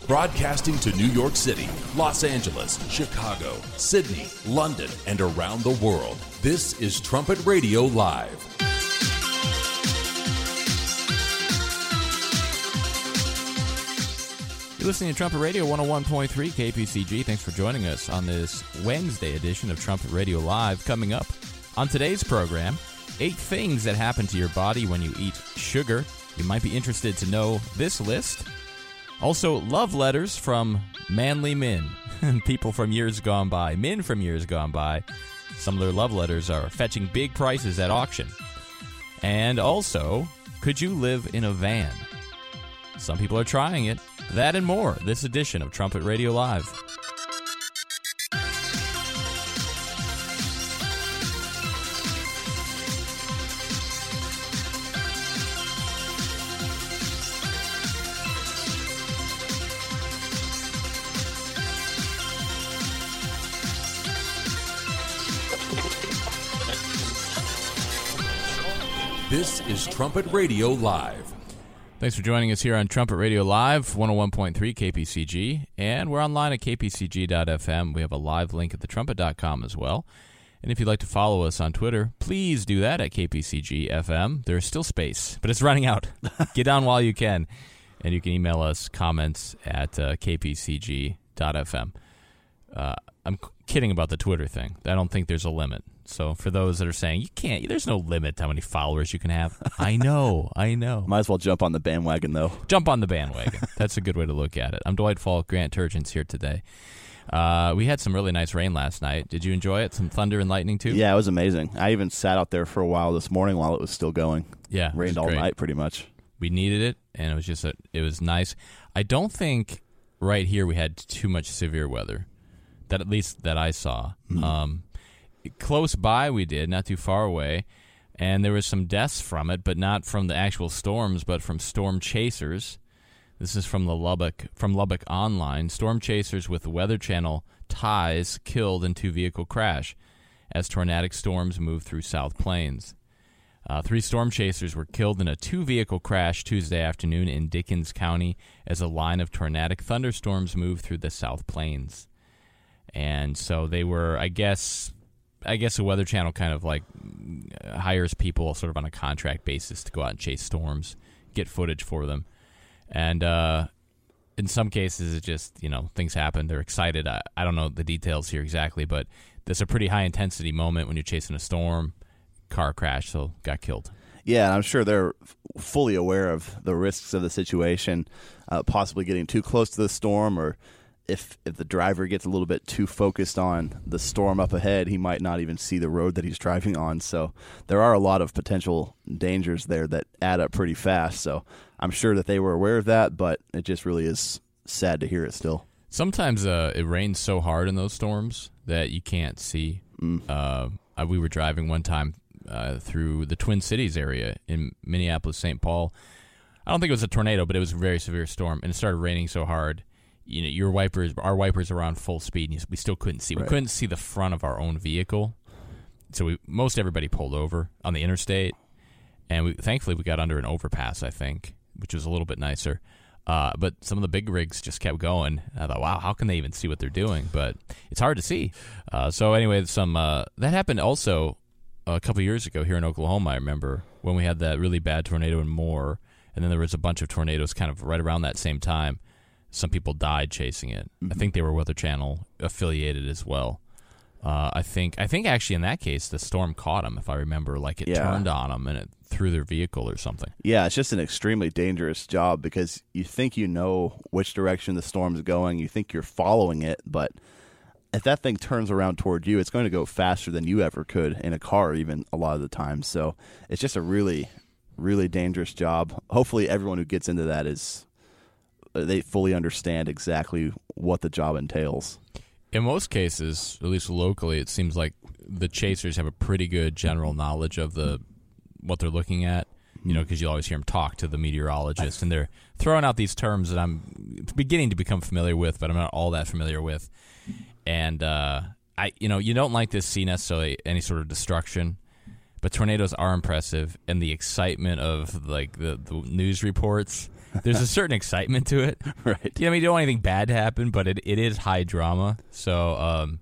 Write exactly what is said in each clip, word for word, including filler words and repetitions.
Broadcasting to New York City, Los Angeles, Chicago, Sydney, London, and around the world. This is Trumpet Radio Live. You're listening to Trumpet Radio one oh one point three K P C G. Thanks for joining us on this Wednesday edition of Trumpet Radio Live. Coming up on today's program, eight things that happen to your body when you eat sugar. You might be interested to know this list. Also, love letters from manly men, people from years gone by, men from years gone by. Some of their love letters are fetching big prices at auction. And also, could you live in a van? Some people are trying it. That and more, this edition of Trumpet Radio Live. This is Trumpet Radio Live. Thanks for joining us here on Trumpet Radio Live, one oh one point three K P C G, and we're online at k p c g dot f m. We have a live link at the trumpet dot com as well. And if you'd like to follow us on Twitter, please do that at K P C G F M. There's still space, but it's running out. Get on while you can. And you can email us comments at uh, k p c g dot f m. Uh, I'm kidding about the Twitter thing. I don't think there's a limit. So for those that are saying, you can't, there's no limit to how many followers you can have. I know, I know. Might as well jump on the bandwagon, though. Jump on the bandwagon. That's a good way to look at it. I'm Dwight Falk, Grant Turgeon's here today. Uh, we had some really nice rain last night. Did you enjoy it? Some thunder and lightning, too? Yeah, it was amazing. I even sat out there for a while this morning while it was still going. Yeah. Rained all great. night, pretty much. We needed it, and it was just, a, it was nice. I don't think right here we had too much severe weather, that at least that I saw. Mm-hmm. Um Close by we did, not too far away, and there was some deaths from it, but not from the actual storms, but from storm chasers. This is from the Lubbock from Lubbock Online. Storm chasers with Weather Channel ties killed in two-vehicle crash as tornadic storms move through South Plains. Uh, three storm chasers were killed in a two-vehicle crash Tuesday afternoon in Dickens County as a line of tornadic thunderstorms moved through the South Plains. And so they were, I guess... I guess the Weather Channel kind of like hires people sort of on a contract basis to go out and chase storms, get footage for them. And uh, in some cases, it just, you know, things happen. They're excited. I, I don't know the details here exactly, but there's a pretty high-intensity moment when you're chasing a storm. Car crash, so got killed. Yeah, I'm sure they're fully aware of the risks of the situation, uh, possibly getting too close to the storm, or If if the driver gets a little bit too focused on the storm up ahead, he might not even see the road that he's driving on. So there are a lot of potential dangers there that add up pretty fast. So I'm sure that they were aware of that, but it just really is sad to hear it still. Sometimes uh, it rains so hard in those storms that you can't see. Mm. Uh, we were driving one time uh, through the Twin Cities area in Minneapolis, Saint Paul. I don't think it was a tornado, but it was a very severe storm, and it started raining so hard. You know, your wipers, our wipers are on full speed, and we still couldn't see. We right. couldn't see the front of our own vehicle, so we most everybody pulled over on the interstate, and we thankfully we got under an overpass, I think, which was a little bit nicer. Uh, but some of the big rigs just kept going. I thought, wow, how can they even see what they're doing? But it's hard to see. Uh, so anyway, some uh, that happened also a couple years ago here in Oklahoma. I remember when we had that really bad tornado in Moore, and then there was a bunch of tornadoes kind of right around that same time. Some people died chasing it. Mm-hmm. I think they were Weather Channel affiliated as well. Uh, I think I think actually in that case the storm caught them, if I remember. Like it yeah. turned on them and it threw their vehicle or something. Yeah, it's just an extremely dangerous job because you think you know which direction the storm's going. You think you're following it, but if that thing turns around toward you, it's going to go faster than you ever could in a car even a lot of the time. So it's just a really, really dangerous job. Hopefully everyone who gets into that is... they fully understand exactly what the job entails. In most cases, at least locally, it seems like the chasers have a pretty good general knowledge of the what they're looking at, you know, because you always hear them talk to the meteorologist, and they're throwing out these terms that I'm beginning to become familiar with, but I'm not all that familiar with. And, uh, I, you know, you don't like to see necessarily any sort of destruction, but tornadoes are impressive, and the excitement of, like, the, the news reports there's a certain excitement to it. Right. You know, I mean, you don't want anything bad to happen, but it, it is high drama. So um,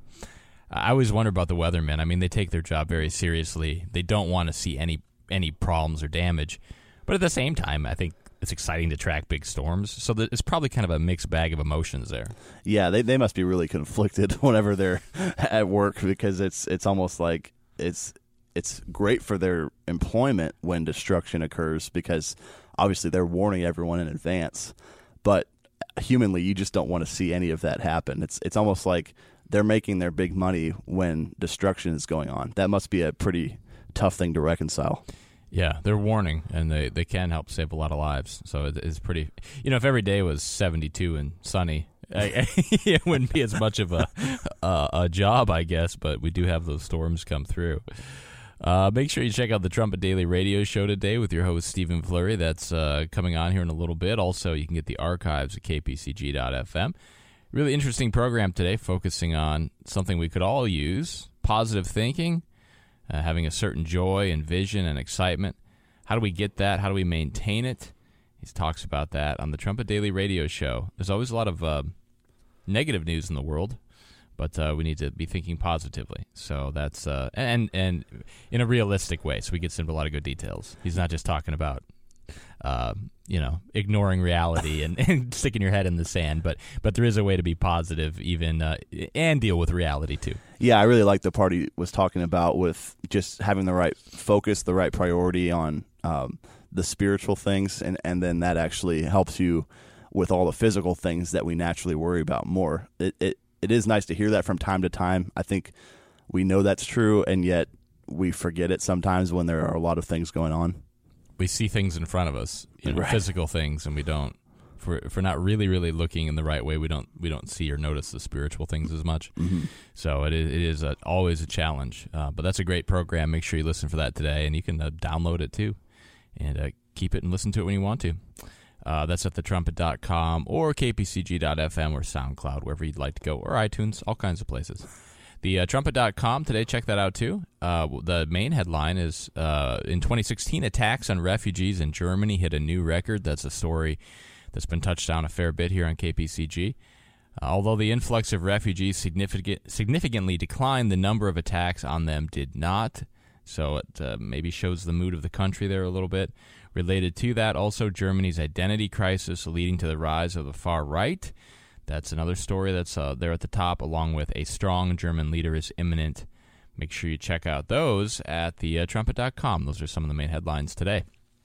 I always wonder about the weathermen. I mean, they take their job very seriously. They don't want to see any any problems or damage. But at the same time, I think it's exciting to track big storms. So th- it's probably kind of a mixed bag of emotions there. Yeah, they they must be really conflicted whenever they're at work, because it's it's almost like it's it's great for their employment when destruction occurs, because obviously they're warning everyone in advance. But humanly, you just don't want to see any of that happen. It's it's almost like they're making their big money when destruction is going on. That must be a pretty tough thing to reconcile. Yeah, they're warning, and they, they can help save a lot of lives. So it, it's pretty, you know, if every day was seventy-two and sunny, I, it wouldn't be as much of a, a a job, I guess, but we do have those storms come through. Uh, make sure you check out the Trumpet Daily Radio Show today with your host, Stephen Fleury. That's uh, coming on here in a little bit. Also, you can get the archives at k p c g dot f m. Really interesting program today, focusing on something we could all use, positive thinking. Uh, having a certain joy and vision and excitement. How do we get that? How do we maintain it? He talks about that on the Trumpet Daily Radio Show. There's always a lot of uh, negative news in the world, but uh, we need to be thinking positively. So that's uh, and and in a realistic way. So he gets into a lot of good details. He's not just talking about uh, you know ignoring reality and, and sticking your head in the sand, but but there is a way to be positive even uh, and deal with reality too. Yeah, I really like the part he was talking about with just having the right focus, the right priority on um, the spiritual things, and, and then that actually helps you with all the physical things that we naturally worry about more. It, it it is nice to hear that from time to time. I think we know that's true, and yet we forget it sometimes when there are a lot of things going on. We see things in front of us, you know, right. physical things, and we don't. If we're, if we're not really, really looking in the right way, we don't we don't see or notice the spiritual things as much. Mm-hmm. So it is, it is a, always a challenge. Uh, but that's a great program. Make sure you listen for that today, and you can uh, download it too, and uh, keep it and listen to it when you want to. Uh, that's at the trumpet dot com or k p c g dot f m or SoundCloud, wherever you'd like to go, or iTunes, all kinds of places. The uh, trumpet dot com today, check that out too. Uh, the main headline is, uh, in twenty sixteen, attacks on refugees in Germany hit a new record. That's a story that's been touched on a fair bit here on K P C G. Uh, although the influx of refugees significant, significantly declined, the number of attacks on them did not. So it uh, maybe shows the mood of the country there a little bit. Related to that, also Germany's identity crisis leading to the rise of the far right. That's another story that's uh, there at the top, along with a strong German leader is imminent. Make sure you check out those at the uh, trumpet dot com. Those are some of the main headlines today.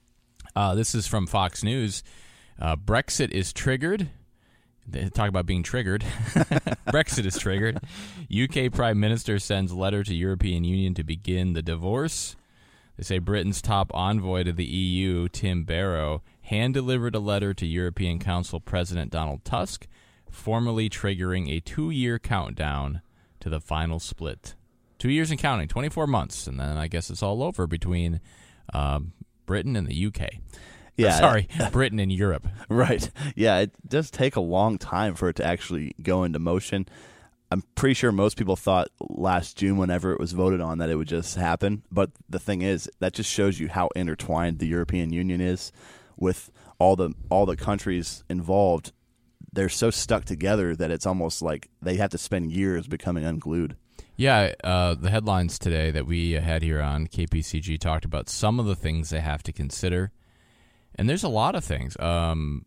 Uh, this is from Fox News. Uh, Brexit is triggered. They talk about being triggered. Brexit is triggered. U K Prime Minister sends letter to European Union to begin the divorce. They say Britain's top envoy to the E U, Tim Barrow, hand-delivered a letter to European Council President Donald Tusk, formally triggering a two-year countdown to the final split. Two years and counting, twenty-four months, and then I guess it's all over between um, Britain and the U K. Yeah, or, sorry, Britain and Europe. Right. Yeah, it does take a long time for it to actually go into motion. I'm pretty sure most people thought last June, whenever it was voted on, that it would just happen. But the thing is, that just shows you how intertwined the European Union is with all the all the countries involved. They're so stuck together that it's almost like they have to spend years becoming unglued. Yeah, uh, the headlines today that we had here on K P C G talked about some of the things they have to consider. And there's a lot of things. Um,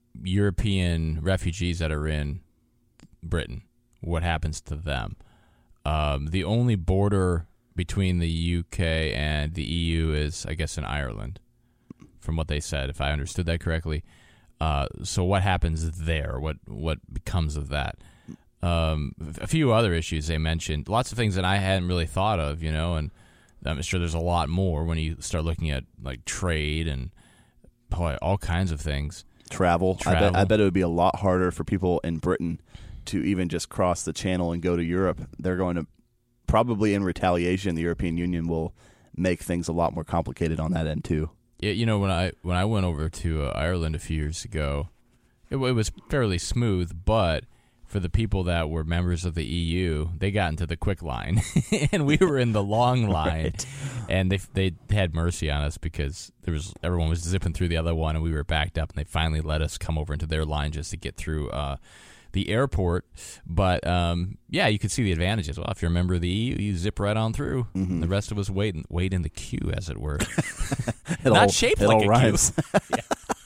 European refugees that are in Britain, what happens to them? Um, the only border between the U K and the E U is, I guess, in Ireland, from what they said, if I understood that correctly. Uh, so what happens there? What what becomes of that? Um, a few other issues they mentioned, lots of things that I hadn't really thought of, you know, and I'm sure there's a lot more when you start looking at like trade and boy, all kinds of things. Travel. Travel. I bet, I bet it would be a lot harder for people in Britain to even just cross the channel and go to Europe. They're going to probably, in retaliation, the European Union will make things a lot more complicated on that end too. Yeah, you know, when I when I went over to uh, Ireland a few years ago, it, it was fairly smooth, but for the people that were members of the E U, they got into the quick line, and we were in the long line, Right. and they they had mercy on us because there was everyone was zipping through the other one, and we were backed up, and they finally let us come over into their line just to get through uh, the airport. But um, yeah, you could see the advantages. Well, if you're a member of the E U, you zip right on through. Mm-hmm. The rest of us wait wait in the queue, as it were. It Not all, shaped it like all a rhymes. queue.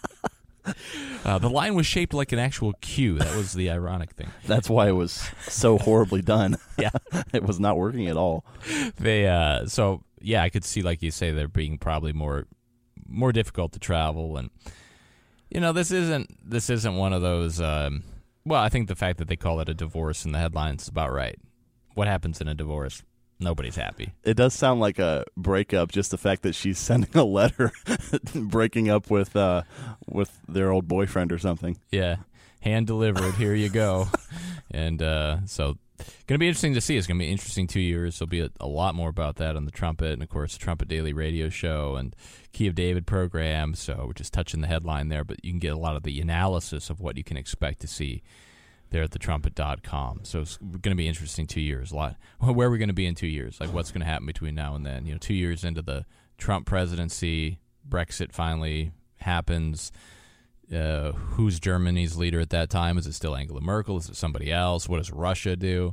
Uh, the line was shaped like an actual queue. That was the ironic thing. That's why it was so horribly done. Yeah. It was not working at all. They uh, so yeah, I could see, like you say, they're being probably more more difficult to travel, and you know, this isn't this isn't one of those. Um, well, I think the fact that they call it a divorce in the headlines is about right. What happens in a divorce? Nobody's happy. It does sound like a breakup, just the fact that she's sending a letter breaking up with uh, with their old boyfriend or something. Yeah, hand delivered. Here you go. And uh, so, going to be interesting to see. It's going to be interesting two years. There'll be a, a lot more about that on the Trumpet, and of course, the Trumpet Daily Radio Show and Key of David program. So we're just touching the headline there, but you can get a lot of the analysis of what you can expect to see there at the trumpet dot com. So it's going to be interesting two years. A lot. Well, where are we going to be in two years? Like, what's going to happen between now and then? You know, two years into the Trump presidency, Brexit finally happens. Uh, who's Germany's leader at that time? Is it still Angela Merkel? Is it somebody else? What does Russia do?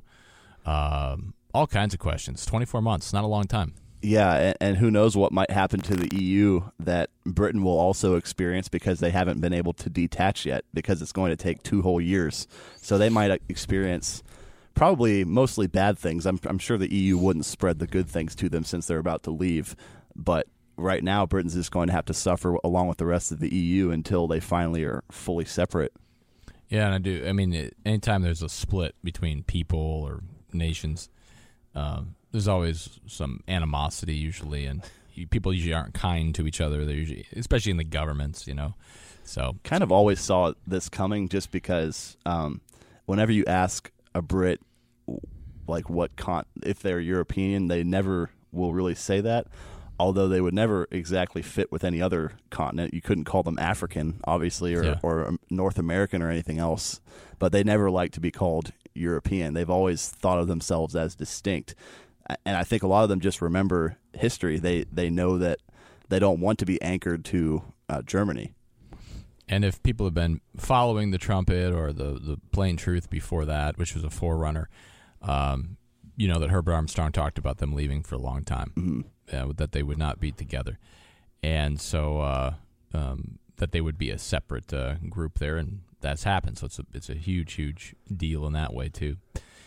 Um, all kinds of questions. twenty-four months, not a long time. Yeah, and, and who knows what might happen to the E U that Britain will also experience because they haven't been able to detach yet, because it's going to take two whole years. So they might experience probably mostly bad things. I'm, I'm sure the E U wouldn't spread the good things to them since they're about to leave. But right now, Britain's just going to have to suffer along with the rest of the E U until they finally are fully separate. Yeah, and I do. I mean, it, anytime there's a split between people or nations, um, there's always some animosity usually, and you, people usually aren't kind to each other. They're usually, especially in the governments, you know. So kind of always saw this coming, just because um, whenever you ask a Brit, like what con- if they're European, they never will really say that. Although they would never exactly fit with any other continent. You couldn't call them African, obviously, or, Yeah. or North American or anything else. But they never like to be called European. They've always thought of themselves as distinct. And I think a lot of them just remember history. They they know that they don't want to be anchored to uh, Germany. And if people have been following the Trumpet or the, the Plain Truth before that, which was a forerunner, um, you know that Herbert Armstrong talked about them leaving for a long time, mm-hmm. uh, that they would not be together. And so uh, um, that they would be a separate uh, group there, and that's happened. So it's a, it's a huge, huge deal in that way, too.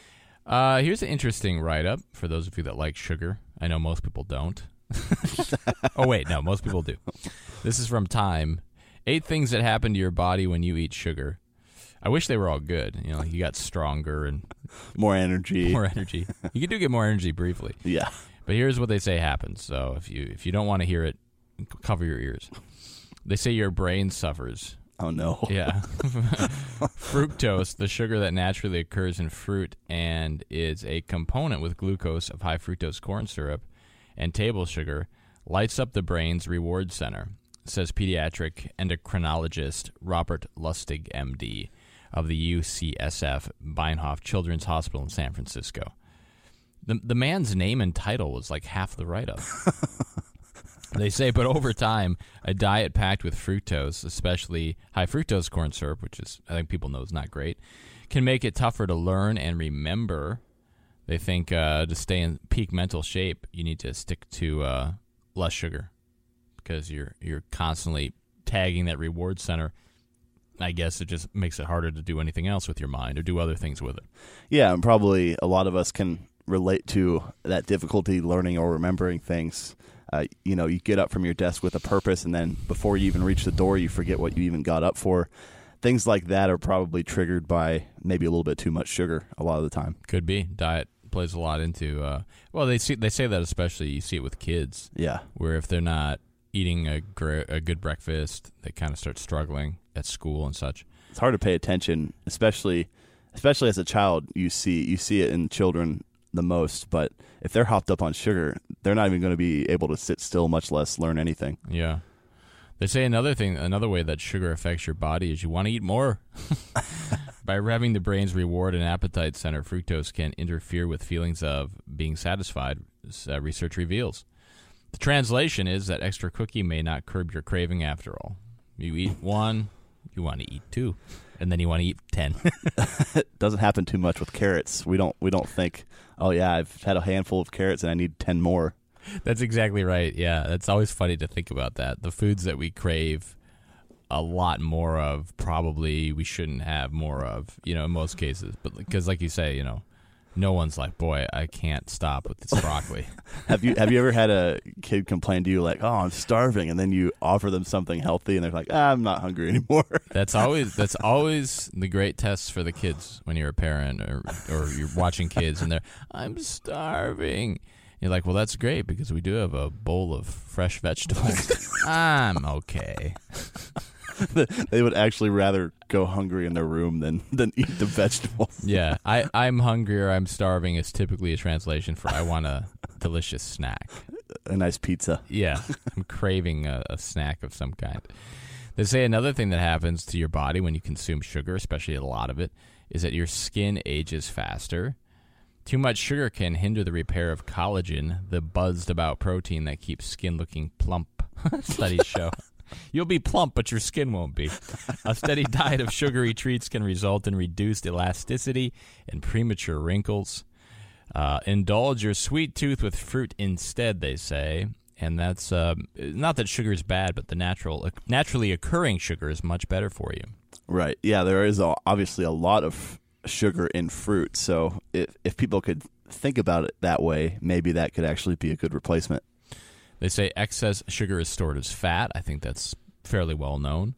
Uh, here's an interesting write-up for those of you that like sugar. I know most people don't. Oh, wait, no, most people do. This is from Time. Eight things that happen to your body when you eat sugar. I wish they were all good. You know, like you got stronger and More energy. more energy. You do get more energy briefly. Yeah. But here's what they say happens. So if you if you don't want to hear it, cover your ears. They say your brain suffers. Oh, no. Yeah. Fructose, the sugar that naturally occurs in fruit and is a component with glucose of high fructose corn syrup and table sugar, lights up the brain's reward center, says pediatric endocrinologist Robert Lustig, M D, of the U C S F Beinhoff Children's Hospital in San Francisco. The, the man's name and title was like half the write-up. They say, but over time, a diet packed with fructose, especially high fructose corn syrup, which is I think people know is not great, can make it tougher to learn and remember. They think uh, to stay in peak mental shape, you need to stick to uh, less sugar because you're you're constantly tagging that reward center. I guess it just makes it harder to do anything else with your mind or do other things with it. Yeah, and probably a lot of us can relate to that difficulty learning or remembering things. Uh, you know, you get up from your desk with a purpose, and then before you even reach the door, you forget what you even got up for. Things like that are probably triggered by maybe a little bit too much sugar a lot of the time. Could be. Diet plays a lot into, uh, well, they see they say that especially, you see it with kids. Yeah. Where if they're not eating a, gr- a good breakfast, they kind of start struggling at school and such. It's hard to pay attention, especially especially as a child. You see you see it in children the most, but if they're hopped up on sugar, they're not even going to be able to sit still, much less learn anything. Yeah. They say another thing, another way that sugar affects your body is you want to eat more. By revving the brain's reward and appetite center, fructose can interfere with feelings of being satisfied, uh, research reveals. The translation is that extra cookie may not curb your craving after all. You eat one, you want to eat two, and then you want to eat ten. It doesn't happen too much with carrots. We don't we don't think, oh yeah, I've had a handful of carrots and I need ten more. That's exactly right. Yeah, that's always funny to think about that. The foods that we crave a lot more of, probably we shouldn't have more of, you know, in most cases. But because, like you say, you know, no one's like, boy, I can't stop with this broccoli. have you have you ever had a kid complain to you like, oh, I'm starving, and then you offer them something healthy, and they're like, ah, I'm not hungry anymore? That's always that's always the great test for the kids when you're a parent or or you're watching kids, and they're, I'm starving. You're like, well, that's great because we do have a bowl of fresh vegetables. I'm okay. They would actually rather go hungry in their room than, than eat the vegetables. Yeah, I, I'm hungry or I'm starving is typically a translation for I want a delicious snack. A nice pizza. Yeah, I'm craving a, a snack of some kind. They say another thing that happens to your body when you consume sugar, especially a lot of it, is that your skin ages faster. Too much sugar can hinder the repair of collagen, the buzzed-about protein that keeps skin looking plump, studies show. You'll be plump, but your skin won't be. A steady diet of sugary treats can result in reduced elasticity and premature wrinkles. Uh, indulge your sweet tooth with fruit instead, they say. And that's uh, not that sugar is bad, but the natural, naturally occurring sugar is much better for you. Right. Yeah, there is a, obviously a lot of sugar in fruit. So if, if people could think about it that way, maybe that could actually be a good replacement. They say excess sugar is stored as fat. I think that's fairly well known.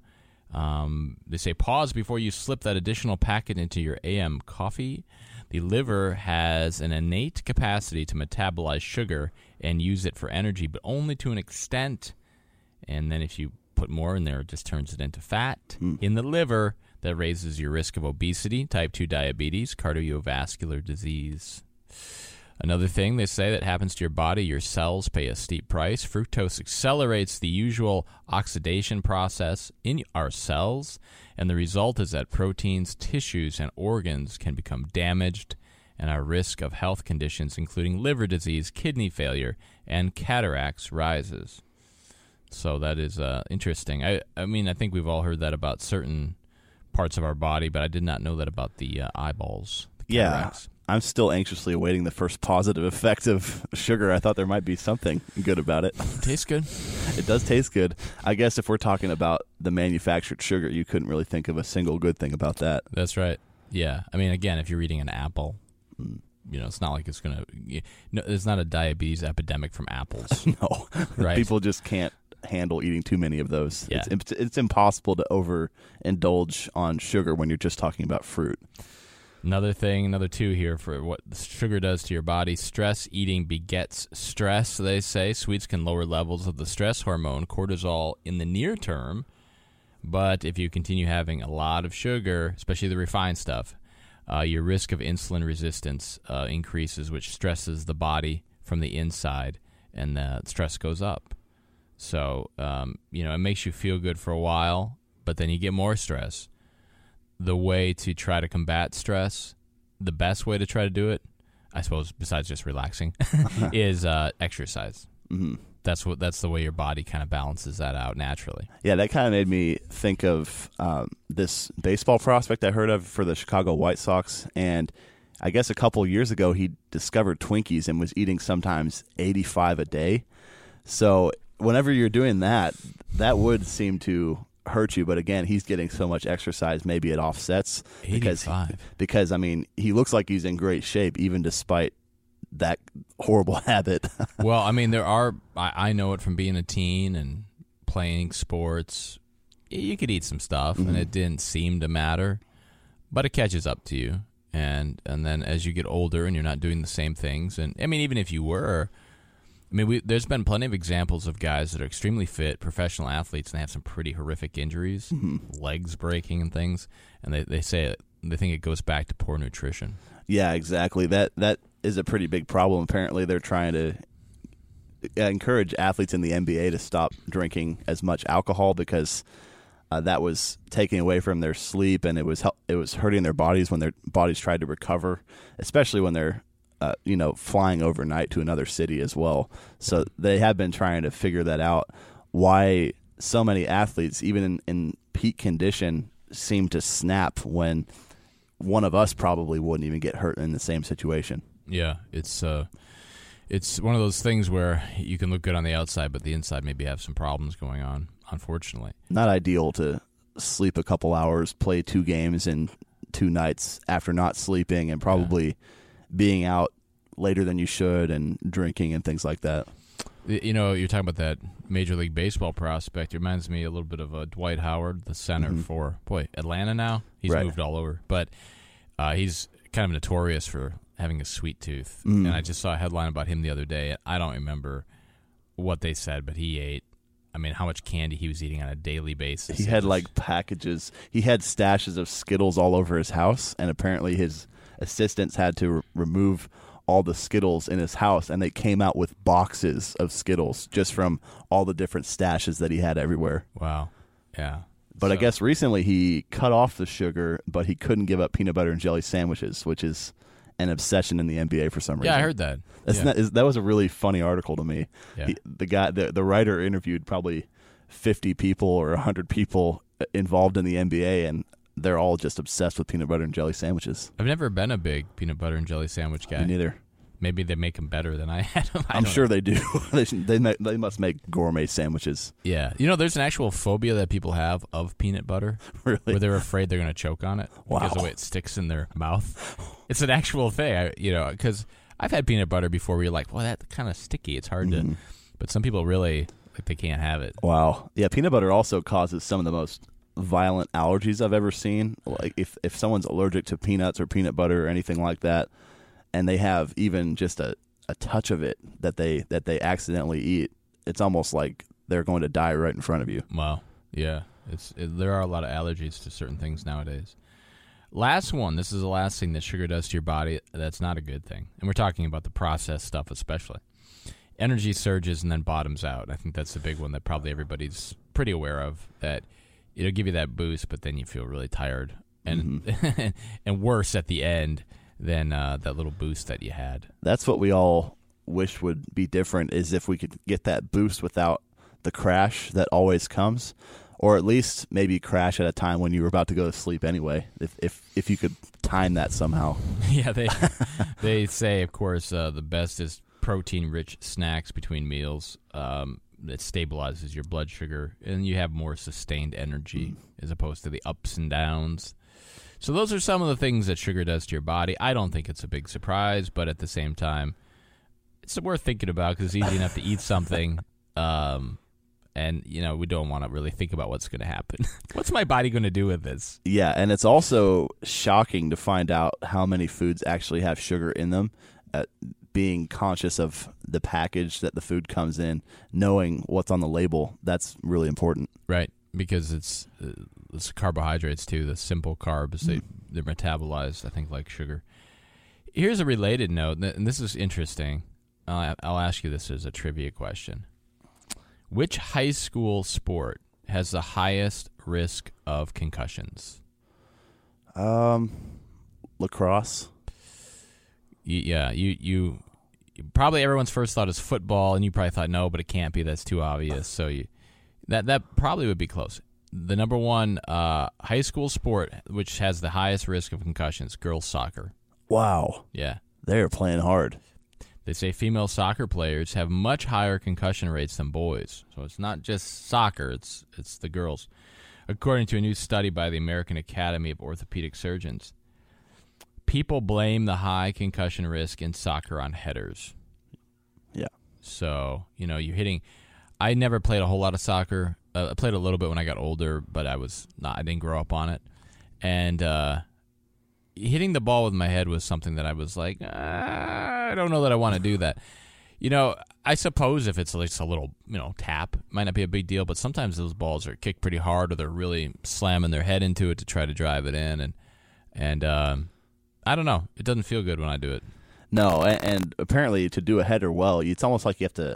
Um, they say pause before you slip that additional packet into your A M coffee. The liver has an innate capacity to metabolize sugar and use it for energy, but only to an extent. And then if you put more in there, it just turns it into fat mm. in the liver. That raises your risk of obesity, type two diabetes, cardiovascular disease. Another thing they say that happens to your body, your cells pay a steep price. Fructose accelerates the usual oxidation process in our cells, and the result is that proteins, tissues, and organs can become damaged, and our risk of health conditions, including liver disease, kidney failure, and cataracts, rises. So that is uh, interesting. I, I mean, I think we've all heard that about certain parts of our body, but I did not know that about the uh, eyeballs, the cataracts. Yeah. I'm still anxiously awaiting the first positive effect of sugar. I thought there might be something good about it. Tastes good. It does taste good. I guess if we're talking about the manufactured sugar, you couldn't really think of a single good thing about that. That's right. Yeah. I mean, again, if you're eating an apple, mm. you know, it's not like it's going to no, – it's not a diabetes epidemic from apples. No. Right? People just can't handle eating too many of those. Yeah. It's, it's impossible to overindulge on sugar when you're just talking about fruit. Another thing, another two here for what sugar does to your body. Stress eating begets stress, they say. Sweets can lower levels of the stress hormone, cortisol, in the near term. But if you continue having a lot of sugar, especially the refined stuff, uh, your risk of insulin resistance uh, increases, which stresses the body from the inside, and the stress goes up. So, um, you know, it makes you feel good for a while, but then you get more stress. The way to try to combat stress, the best way to try to do it, I suppose, besides just relaxing, is uh, exercise. Mm-hmm. That's what. That's the way your body kind of balances that out naturally. Yeah, that kind of made me think of um, this baseball prospect I heard of for the Chicago White Sox, and I guess a couple years ago he discovered Twinkies and was eating sometimes eighty-five a day. So whenever you're doing that, that would seem to hurt you, but again, he's getting so much exercise, maybe it offsets because eighty-five. because I mean, he looks like he's in great shape even despite that horrible habit. Well, I mean, there are I, I know it from being a teen and playing sports. You could eat some stuff, mm-hmm. and it didn't seem to matter, but it catches up to you, and and then as you get older and you're not doing the same things, and I mean, even if you were. I mean, we, there's been plenty of examples of guys that are extremely fit, professional athletes, and they have some pretty horrific injuries, mm-hmm. legs breaking and things, and they, they say it, they think it goes back to poor nutrition. Yeah, exactly. That that is a pretty big problem. Apparently, they're trying to encourage athletes in the N B A to stop drinking as much alcohol because uh, that was taking away from their sleep, and it was hel- it was hurting their bodies when their bodies tried to recover, especially when they're uh, you know flying overnight to another city as well. So they have been trying to figure that out. Why so many athletes, even in, in peak condition, seem to snap when one of us probably wouldn't even get hurt in the same situation. Yeah, it's uh, it's one of those things where you can look good on the outside, but the inside maybe have some problems going on, unfortunately. Not ideal to sleep a couple hours, play two games in two nights after not sleeping, and probably yeah. being out later than you should and drinking and things like that. You know, you're talking about that Major League Baseball prospect. It reminds me a little bit of uh, Dwight Howard, the center mm-hmm. for, boy, Atlanta now. He's right. moved all over. But uh, he's kind of notorious for having a sweet tooth. Mm. And I just saw a headline about him the other day. I don't remember what they said, but he ate, I mean, how much candy he was eating on a daily basis. He it had, was, like, packages. He had stashes of Skittles all over his house, and apparently his assistants had to re- remove all the Skittles in his house, and they came out with boxes of Skittles just from all the different stashes that he had everywhere. Wow. Yeah. But so. I guess recently he cut off the sugar, but he couldn't give up peanut butter and jelly sandwiches, which is an obsession in the N B A for some reason. Yeah, I heard that. That's yeah. not, is, that was a really funny article to me. Yeah. He, the guy, the, the writer interviewed probably fifty people or one hundred people involved in the N B A, and they're all just obsessed with peanut butter and jelly sandwiches. I've never been a big peanut butter and jelly sandwich guy. Me neither. Maybe they make them better than I had them. I I'm sure know. they do. they, they make, they must make gourmet sandwiches. Yeah. You know, there's an actual phobia that people have of peanut butter. Really? Where they're afraid they're going to choke on it Wow. because of the way it sticks in their mouth. It's an actual thing, I, you know, because I've had peanut butter before where you're like, well, that's kind of sticky. It's hard mm-hmm. to, but some people really, like, they can't have it. Wow. Yeah, peanut butter also causes some of the most violent allergies I've ever seen. Like if, if someone's allergic to peanuts or peanut butter or anything like that, and they have even just a, a touch of it that they that they accidentally eat, it's almost like they're going to die right in front of you. Wow. Yeah. It's it, there are a lot of allergies to certain things nowadays. Last one. This is the last thing that sugar does to your body that's not a good thing. And we're talking about the processed stuff especially. Energy surges and then bottoms out. I think that's the big one that probably everybody's pretty aware of, that it'll give you that boost, but then you feel really tired and mm-hmm. and worse at the end than uh, that little boost that you had. That's what we all wish would be different, is if we could get that boost without the crash that always comes, or at least maybe crash at a time when you were about to go to sleep anyway, if if, if you could time that somehow. Yeah, they they say, of course, uh, the best is protein-rich snacks between meals. Um, it stabilizes your blood sugar, and you have more sustained energy mm. as opposed to the ups and downs. So those are some of the things that sugar does to your body. I don't think it's a big surprise, but at the same time, it's worth thinking about because it's easy enough to eat something, um, and you know we don't want to really think about what's going to happen. What's my body going to do with this? Yeah, and it's also shocking to find out how many foods actually have sugar in them. Uh, being conscious of the package that the food comes in, knowing what's on the label, that's really important. Right, because it's uh, it's carbohydrates too, the simple carbs, they, they're metabolized, I think, like sugar. Here's a related note, and this is interesting. Uh, I'll ask you this as a trivia question. Which high school sport has the highest risk of concussions? Um, lacrosse. You, yeah, you, you probably everyone's first thought is football, and you probably thought no, but it can't be. That's too obvious. So you that that probably would be close. The number one uh, high school sport which has the highest risk of concussions, girls soccer. Wow. Yeah, they're playing hard. They say female soccer players have much higher concussion rates than boys. So it's not just soccer; it's it's the girls, according to a new study by the American Academy of Orthopedic Surgeons. People blame the high concussion risk in soccer on headers. Yeah. So, you know, you're hitting... I never played a whole lot of soccer. Uh, I played a little bit when I got older, but I was not. I didn't grow up on it. And uh, hitting the ball with my head was something that I was like, ah, I don't know that I want to do that. You know, I suppose if it's like a little, you know, tap, it might not be a big deal, but sometimes those balls are kicked pretty hard or they're really slamming their head into it to try to drive it in. And, and um, I don't know. It doesn't feel good when I do it. No, and, and apparently to do a header well, it's almost like you have to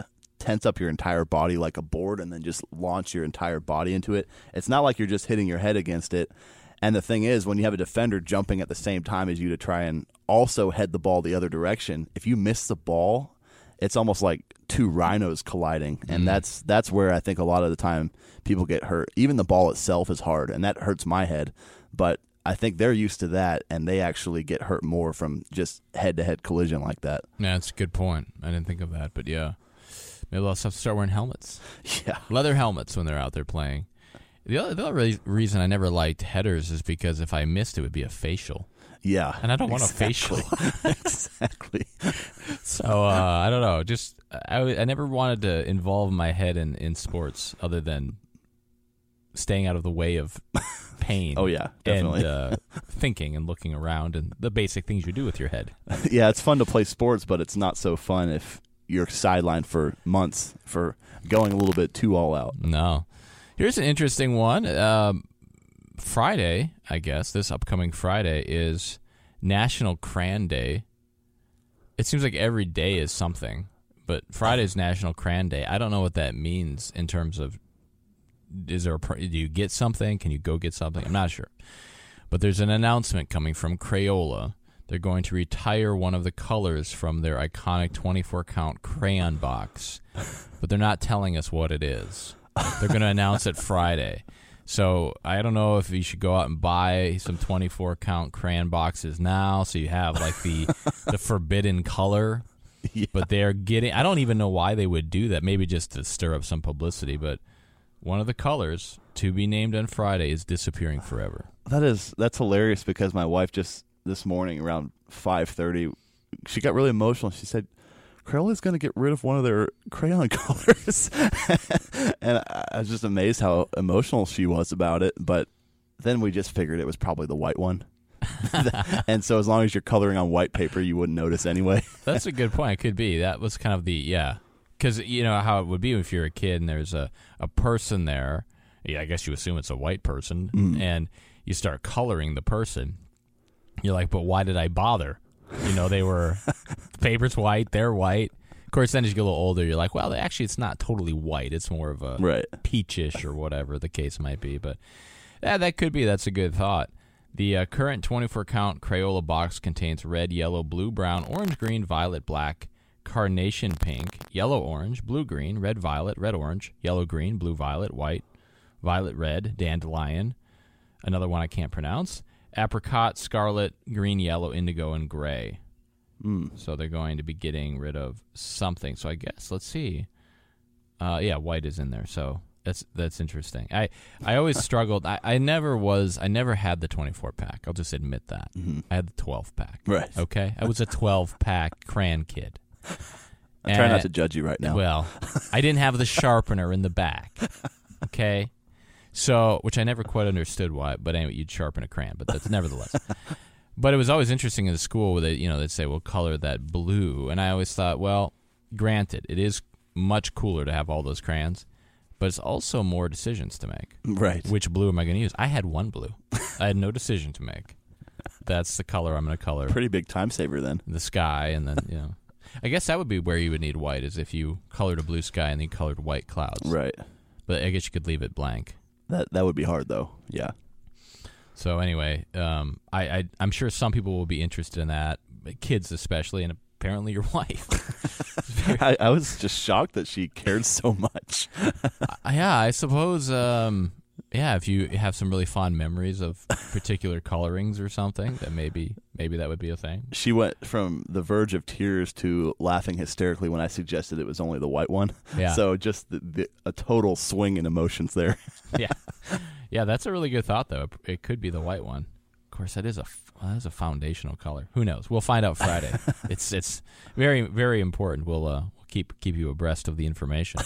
tense up your entire body like a board and then just launch your entire body into it. It's not like you're just hitting your head against it. And the thing is, when you have a defender jumping at the same time as you to try and also head the ball the other direction, if you miss the ball, it's almost like two rhinos colliding. And mm. that's that's where I think a lot of the time people get hurt. Even the ball itself is hard, and that hurts my head. But I think they're used to that, and they actually get hurt more from just head-to-head collision like that. Yeah, that's a good point. I didn't think of that, but yeah. Maybe they'll have to start wearing helmets. Yeah. Leather helmets when they're out there playing. The other, the other reason I never liked headers is because if I missed, it would be a facial. Yeah. And I don't exactly. want a facial. Exactly. So, uh, I don't know. Just I, I never wanted to involve my head in, in sports other than staying out of the way of pain. Oh, yeah, definitely. And uh, thinking and looking around and the basic things you do with your head. Yeah, it's fun to play sports, but it's not so fun if you're sidelined for months for going a little bit too all out. No. Here's an interesting one. Um, Friday, I guess, this upcoming Friday is National Crayon Day. It seems like every day is something, but Friday's National Crayon Day. I don't know what that means in terms of, is there a, do you get something? Can you go get something? I'm not sure. But there's an announcement coming from Crayola. They're going to retire one of the colors from their iconic twenty-four count crayon box, but they're not telling us what it is. They're going to announce it Friday. So I don't know if you should go out and buy some twenty-four count crayon boxes now so you have like the the forbidden color. Yeah. But they're getting, I don't even know why they would do that. Maybe just to stir up some publicity. But one of the colors to be named on Friday is disappearing forever. That is, that's hilarious because my wife just this morning around five thirty, she got really emotional. She said, Crayola's going to get rid of one of their crayon colors. And I was just amazed how emotional she was about it. But then we just figured it was probably the white one. And so as long as you're coloring on white paper, you wouldn't notice anyway. That's a good point. It could be. That was kind of the, yeah. Because you know how it would be if you're a kid and there's a, a person there. Yeah, I guess you assume it's a white person. Mm. And you start coloring the person. You're like, but why did I bother? You know, they were, the paper's white, they're white. Of course, then as you get a little older, you're like, well, actually, it's not totally white. It's more of a right. peachish or whatever the case might be. But yeah, that could be. That's a good thought. The uh, current twenty-four count Crayola box contains red, yellow, blue, brown, orange, green, violet, black, carnation pink, yellow, orange, blue, green, red, violet, red, orange, yellow, green, blue, violet, white, violet, red, dandelion, another one I can't pronounce, apricot, scarlet, green, yellow, indigo, and gray. Mm. So they're going to be getting rid of something. So I guess, let's see. Uh, yeah, white is in there. So that's that's interesting. I, I always struggled. I, I never was, I never had the twenty-four pack. I'll just admit that. Mm-hmm. I had the twelve pack. Right. Okay? I was a twelve pack crayon kid. I try not to judge you right now. Well, I didn't have the sharpener in the back. Okay? So, which I never quite understood why, but anyway, you'd sharpen a crayon, but that's nevertheless. But it was always interesting in the school where they, you know, they'd say, well, color that blue. And I always thought, well, granted, it is much cooler to have all those crayons, but it's also more decisions to make. Right. Which blue am I going to use? I had one blue. I had no decision to make. That's the color I'm going to color. Pretty big time saver then. The sky, and then, you know. I guess that would be where you would need white, is if you colored a blue sky and then colored white clouds. Right. But I guess you could leave it blank. That that would be hard, though. Yeah. So anyway, um, I, I I'm sure some people will be interested in that, kids especially, and apparently your wife. I, I was just shocked that she cared so much. uh, yeah, I suppose. Um, yeah, if you have some really fond memories of particular colorings or something, then maybe maybe that would be a thing. She went from the verge of tears to laughing hysterically when I suggested it was only the white one. Yeah. So just the, the, a total swing in emotions there. Yeah. Yeah, that's a really good thought, though. It could be the white one. Of course, that is a well, that is a foundational color. Who knows? We'll find out Friday. it's it's very very important. We'll uh, we'll keep keep you abreast of the information.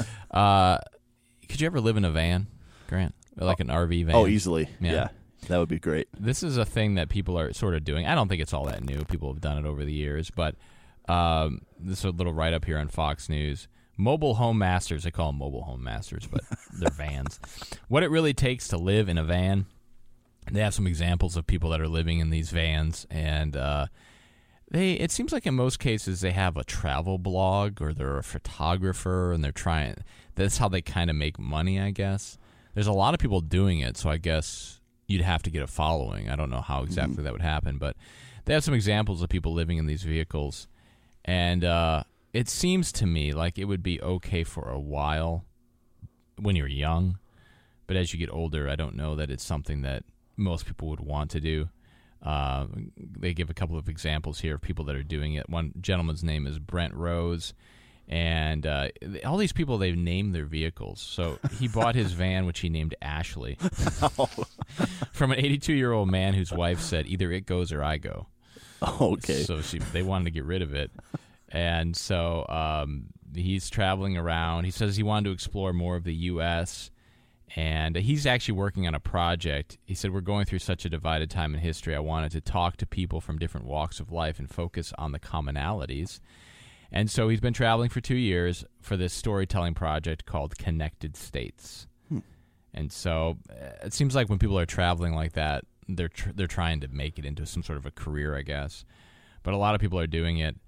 Uh, could you ever live in a van, Grant, or like an R V van? Oh, easily. Yeah. yeah, that would be great. This is a thing that people are sort of doing. I don't think it's all that new. People have done it over the years, but um, this is a little write up here on Fox News. Mobile home masters, they call them mobile home masters, but they're vans. What it really takes to live in a van. They have some examples of people that are living in these vans, and uh, They. It seems like in most cases they have a travel blog or they're a photographer and they're trying. That's how they kind of make money, I guess. There's a lot of people doing it, so I guess you'd have to get a following. I don't know how exactly mm-hmm. that would happen, but they have some examples of people living in these vehicles, and uh, it seems to me like it would be okay for a while when you're young, but as you get older, I don't know that it's something that most people would want to do. Uh, they give a couple of examples here of people that are doing it. One gentleman's name is Brent Rose, and uh, all these people, they've named their vehicles. So he bought his van, which he named Ashley, oh. from an eighty-two-year-old man whose wife said, either it goes or I go. Okay. So she, they wanted to get rid of it. And so um, he's traveling around. He says he wanted to explore more of the U S, and he's actually working on a project. He said, we're going through such a divided time in history. I wanted to talk to people from different walks of life and focus on the commonalities. And so he's been traveling for two years for this storytelling project called Connected States. Hmm. And so it seems like when people are traveling like that, they're tr- they're trying to make it into some sort of a career, I guess. But a lot of people are doing it.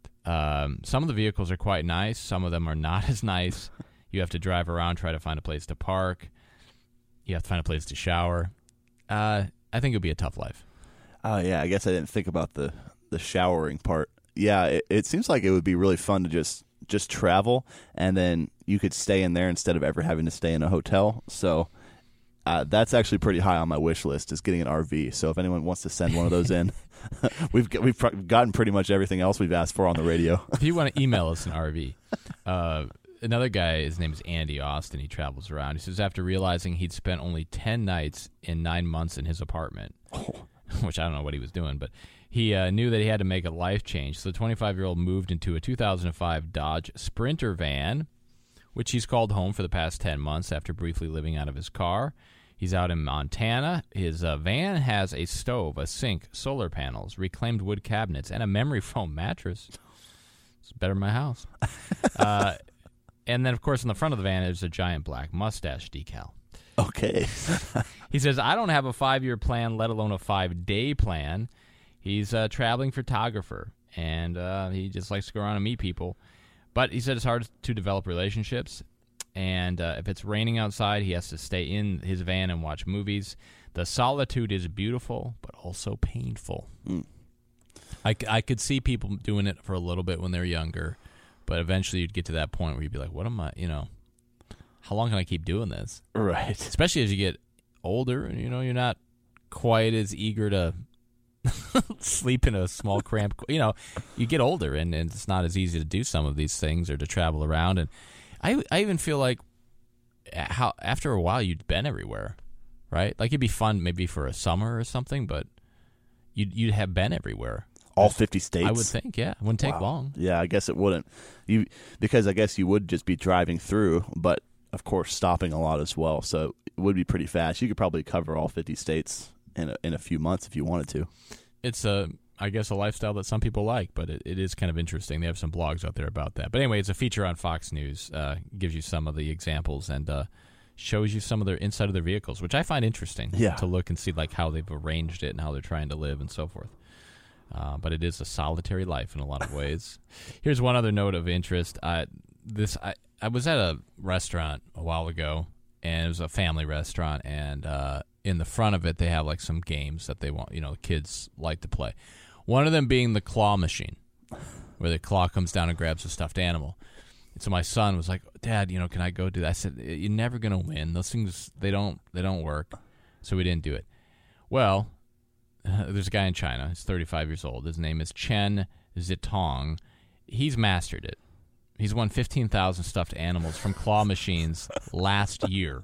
Um, some of the vehicles are quite nice. Some of them are not as nice. You have to drive around, try to find a place to park. You have to find a place to shower. Uh, I think it would be a tough life. Oh, yeah. I guess I didn't think about the, the showering part. Yeah, it, it seems like it would be really fun to just, just travel, and then you could stay in there instead of ever having to stay in a hotel. So uh, that's actually pretty high on my wish list, is getting an R V. So if anyone wants to send one of those in, we've got, we've gotten pretty much everything else we've asked for on the radio. If you want to email us an R V. Uh, another guy, his name is Andy Austin. He travels around. He says after realizing he'd spent only ten nights in nine months in his apartment, oh. which I don't know what he was doing, but he uh, knew that he had to make a life change. So the twenty-five-year-old moved into a two thousand five Dodge Sprinter van, which he's called home for the past ten months after briefly living out of his car. He's out in Montana. His uh, van has a stove, a sink, solar panels, reclaimed wood cabinets, and a memory foam mattress. It's better than my house. uh, and then, of course, in the front of the van, there's a giant black mustache decal. Okay. He says, I don't have a five-year plan, let alone a five-day plan. He's a traveling photographer, and uh, he just likes to go around and meet people. But he said it's hard to develop relationships, and uh, if it's raining outside, he has to stay in his van and watch movies. The solitude is beautiful, but also painful. Mm. I, I could see people doing it for a little bit when they're younger, but eventually you'd get to that point where you'd be like, what am I, you know, how long can I keep doing this? Right. Especially as you get older, and you know, you're not quite as eager to sleep in a small cramped, you know, you get older and, and it's not as easy to do some of these things or to travel around. And I, I even feel like how after a while you'd been everywhere, right? Like it'd be fun maybe for a summer or something, but you'd, you'd have been everywhere. All fifty states? I would think, yeah. It wouldn't take wow. long. Yeah, I guess it wouldn't. You because I guess you would just be driving through, but of course stopping a lot as well. So it would be pretty fast. You could probably cover all fifty states in a, in a few months if you wanted to. It's a, I guess, a lifestyle that some people like, but it, it is kind of interesting. They have some blogs out there about that. But anyway, it's a feature on Fox News. Uh, gives you some of the examples and uh, shows you some of their inside of their vehicles, which I find interesting yeah. to look and see like how they've arranged it and how they're trying to live and so forth. Uh, but it is a solitary life in a lot of ways. Here's one other note of interest. Uh, this I, I was at a restaurant a while ago, and it was a family restaurant, and uh, in the front of it they have like some games that they want, you know, kids like to play. One of them being the claw machine, where the claw comes down and grabs a stuffed animal. And so my son was like, "Dad, you know, can I go do that?" I said, "You're never gonna win. Those things they don't they don't work." So we didn't do it. Well. Uh, there's a guy in China. He's thirty-five years old. His name is Chen Zitong. He's mastered it. He's won fifteen thousand stuffed animals from claw machines last year.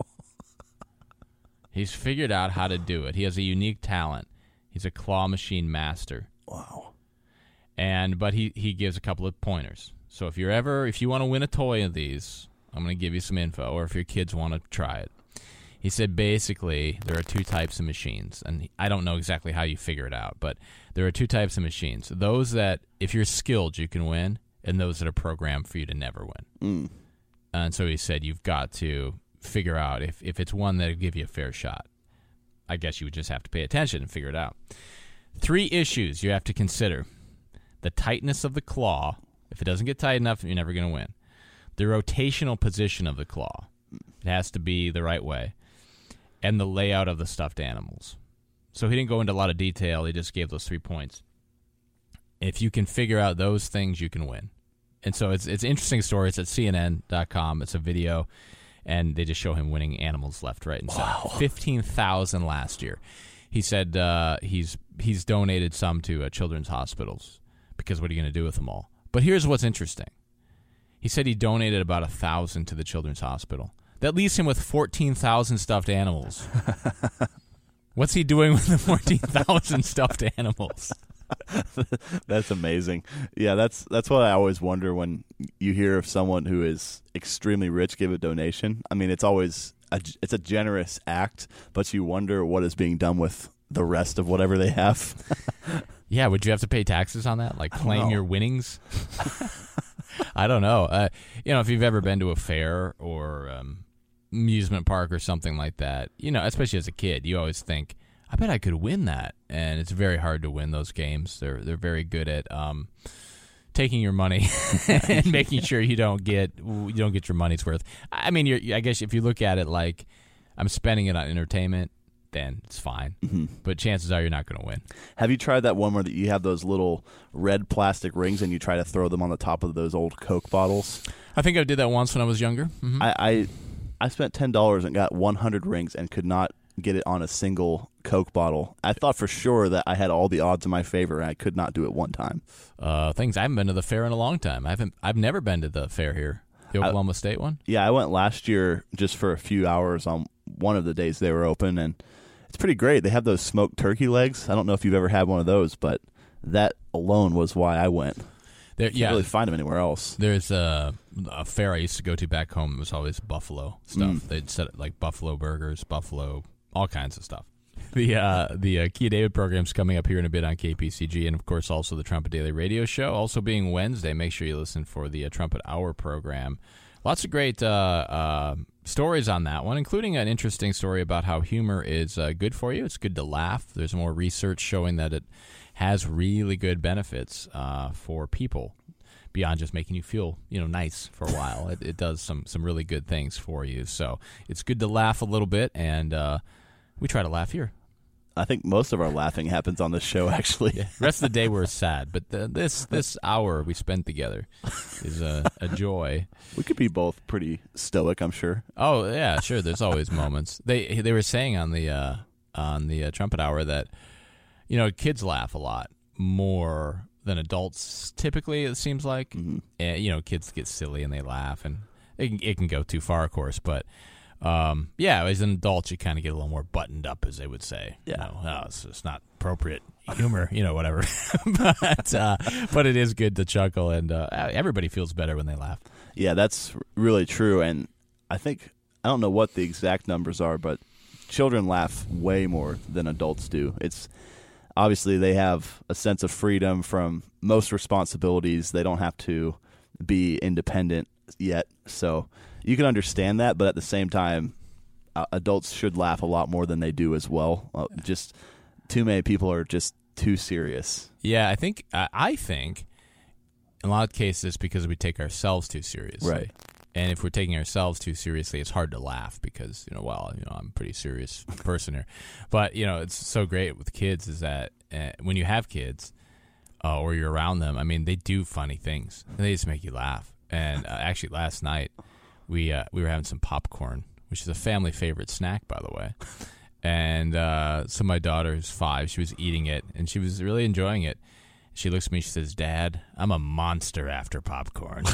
He's figured out how to do it. He has a unique talent. He's a claw machine master. Wow. And but he, he gives a couple of pointers. So if you're ever if you want to win a toy of these, I'm going to give you some info, or if your kids want to try it. He said basically there are two types of machines, and I don't know exactly how you figure it out, but there are two types of machines. Those that, if you're skilled, you can win, and those that are programmed for you to never win. Mm. And so he said you've got to figure out if, if it's one that will give you a fair shot. I guess you would just have to pay attention and figure it out. Three issues you have to consider the tightness of the claw. If it doesn't get tight enough, you're never going to win. The rotational position of the claw. It has to be the right way. And the layout of the stuffed animals. So he didn't go into a lot of detail. He just gave those three points. If you can figure out those things, you can win. And so it's it's an interesting story. It's at C N N dot com. It's a video, and they just show him winning animals left, right, and center. Wow. fifteen thousand last year. He said uh, he's he's donated some to uh, children's hospitals because what are you going to do with them all? But here's what's interesting. He said he donated about one thousand to the children's hospital. That leaves him with fourteen thousand stuffed animals. What's he doing with the fourteen thousand stuffed animals? That's amazing. Yeah, that's that's what I always wonder when you hear of someone who is extremely rich give a donation. I mean, it's always a, it's a generous act, but you wonder what is being done with the rest of whatever they have. Yeah, would you have to pay taxes on that? Like claim know. your winnings? I don't know. Uh, you know, if you've ever been to a fair or um, amusement park or something like that, you know, especially as a kid, you always think, I bet I could win that. And it's very hard to win those games. They're they're very good at um, taking your money and making sure you don't get you don't get your money's worth. I mean, you're, I guess if you look at it like I'm spending it on entertainment, then it's fine. Mm-hmm. But chances are you're not going to win. Have you tried that one where you have those little red plastic rings and you try to throw them on the top of those old Coke bottles? I think I did that once when I was younger. Mm-hmm. I, I I spent ten dollars and got one hundred rings and could not get it on a single Coke bottle. I thought for sure that I had all the odds in my favor, and I could not do it one time. Uh, things I haven't been to the fair in a long time. I haven't. I've never been to the fair here, the Oklahoma I, State one. Yeah, I went last year just for a few hours on one of the days they were open, and it's pretty great. They have those smoked turkey legs. I don't know if you've ever had one of those, but that alone was why I went. There, Can't yeah, really find them anywhere else. There's a, a fair I used to go to back home. It was always buffalo stuff. Mm. They'd set like buffalo burgers, buffalo, all kinds of stuff. The uh, the uh, Kia David program's coming up here in a bit on K P C G, and of course also the Trumpet Daily Radio Show. Also being Wednesday, make sure you listen for the uh, Trumpet Hour program. Lots of great uh, uh, stories on that one, including an interesting story about how humor is uh, good for you. It's good to laugh. There's more research showing that it has really good benefits uh, for people beyond just making you feel, you know, nice for a while. it, it does some some really good things for you. So it's good to laugh a little bit, and uh, we try to laugh here. I think most of our laughing happens on this show, actually. Yeah. The rest of the day we're sad, but the, this this hour we spend together is a, a joy. We could be both pretty stoic, I'm sure. Oh yeah, sure. There's always moments. They they were saying on the uh, on the uh, Trumpet Hour that, you know, kids laugh a lot more than adults typically. It seems like, mm-hmm. and, you know, kids get silly and they laugh, and it can, it can go too far, of course, but. Um, yeah, as an adult, you kind of get a little more buttoned up, as they would say. Yeah, you know, oh, it's, it's not appropriate humor, you know, whatever. but uh, but it is good to chuckle, and uh, everybody feels better when they laugh. Yeah, that's really true. And I think I don't know what the exact numbers are, but children laugh way more than adults do. It's obviously they have a sense of freedom from most responsibilities. They don't have to be independent yet, so. You can understand that, but at the same time, uh, adults should laugh a lot more than they do as well. Uh, just too many people are just too serious. Yeah, I think uh, I think in a lot of cases because we take ourselves too seriously. Right. And if we're taking ourselves too seriously, it's hard to laugh because, you know, well, you know, I'm a pretty serious person here. But, you know, it's so great with kids is that uh, when you have kids uh, or you're around them, I mean, they do funny things. And they just make you laugh. And uh, actually last night, We uh, we were having some popcorn, which is a family favorite snack, by the way. And uh, so my daughter, who's five, she was eating it, and she was really enjoying it. She looks at me, she says, "Dad, I'm a monster after popcorn."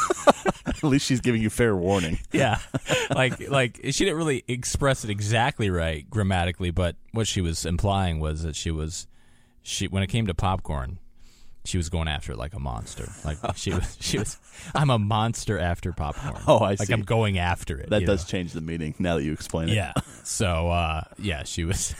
At least she's giving you fair warning. Yeah, like like she didn't really express it exactly right grammatically, but what she was implying was that she was she when it came to popcorn. She was going after it like a monster. Like she was, she was. I'm a monster after popcorn. Oh, I like see. I'm going after it. That you does know? change the meaning now that you explain it. Yeah. So uh, yeah, she was.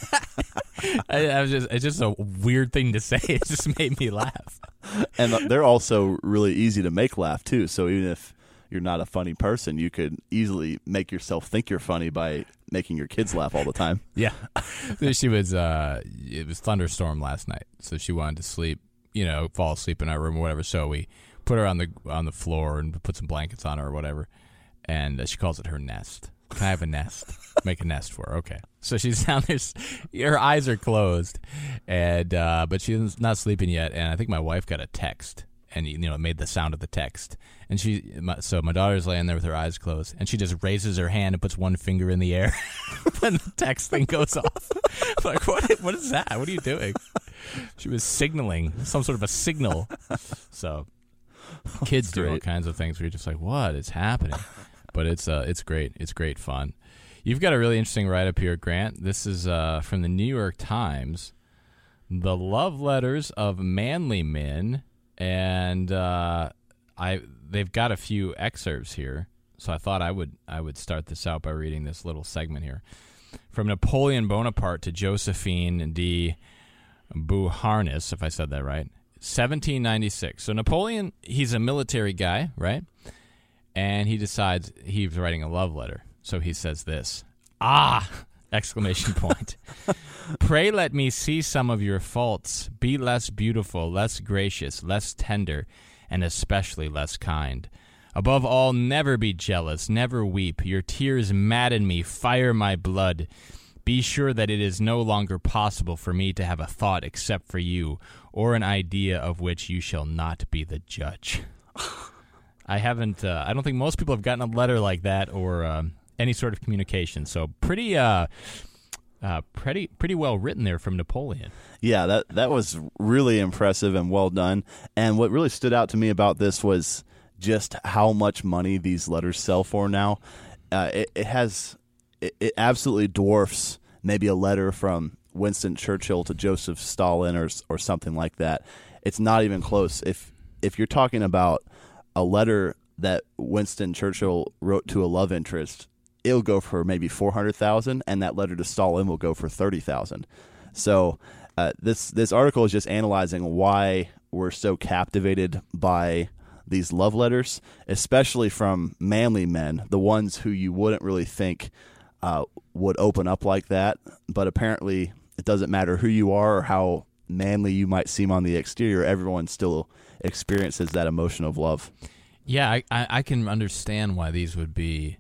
I, I was just. It's just a weird thing to say. It just made me laugh. And they're also really easy to make laugh too. So even if you're not a funny person, you could easily make yourself think you're funny by making your kids laugh all the time. Yeah. She was. Uh, it was thunderstorm last night, so she wanted to sleep. you know, fall asleep in our room or whatever. So we put her on the on the floor and put some blankets on her or whatever. And uh, she calls it her nest. Can I have a nest? Make a nest for her. Okay. So she's down there. Her eyes are closed, and uh, but she's not sleeping yet. And I think my wife got a text, and you know, it made the sound of the text. And she, my, so my daughter's laying there with her eyes closed, and she just raises her hand and puts one finger in the air when the text thing goes off. I'm like, what? What is that? What are you doing? She was signaling some sort of a signal. So kids do all kinds of things where you're just like, what is happening? But it's uh, it's great. It's great fun. You've got a really interesting write-up here, Grant. This is uh, from the New York Times, The Love Letters of Manly Men, and uh, I they've got a few excerpts here, so I thought I would I would start this out by reading this little segment here. From Napoleon Bonaparte to Josephine de Beauharnais, if I said that right, seventeen ninety-six. So Napoleon, he's a military guy, right? And he decides he's writing a love letter. So he says this, ah, exclamation point. Pray let me see some of your faults. Be less beautiful, less gracious, less tender, and especially less kind. Above all, never be jealous, never weep. Your tears madden me, fire my blood. Be sure that it is no longer possible for me to have a thought except for you, or an idea of which you shall not be the judge. I haven't, uh, I don't think most people have gotten a letter like that or um, any sort of communication. So pretty, uh, uh, pretty, pretty well written there from Napoleon. Yeah, that that was really impressive and well done. And what really stood out to me about this was just how much money these letters sell for now. Uh, it, it has, it, it absolutely dwarfs maybe a letter from Winston Churchill to Joseph Stalin or or something like that. It's not even close. If if you're talking about a letter that Winston Churchill wrote to a love interest, it'll go for maybe four hundred thousand dollars, and that letter to Stalin will go for thirty thousand dollars. So uh, this this article is just analyzing why we're so captivated by these love letters, especially from manly men, the ones who you wouldn't really think uh, would open up like that. But apparently it doesn't matter who you are or how manly you might seem on the exterior, everyone still experiences that emotion of love. Yeah, I, I, I can understand why these would be